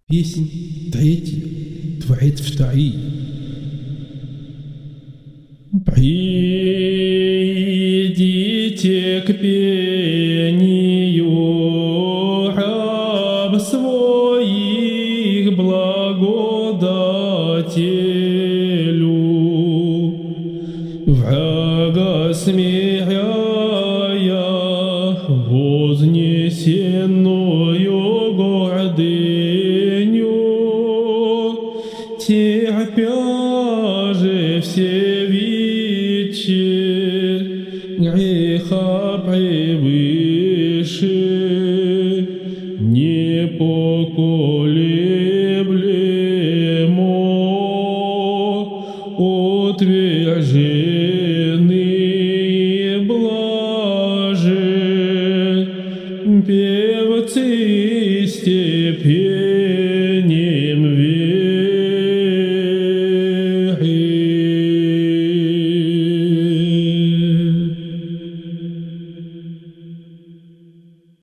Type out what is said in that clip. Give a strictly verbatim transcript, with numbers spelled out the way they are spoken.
Песнь третья, Творец второй. Придите к пению раб своих благодателю, врага смиряя вознесенную гордыню, терпя же все вечер греха превыше, непоколеблемо утвержденные блаже певцы степи.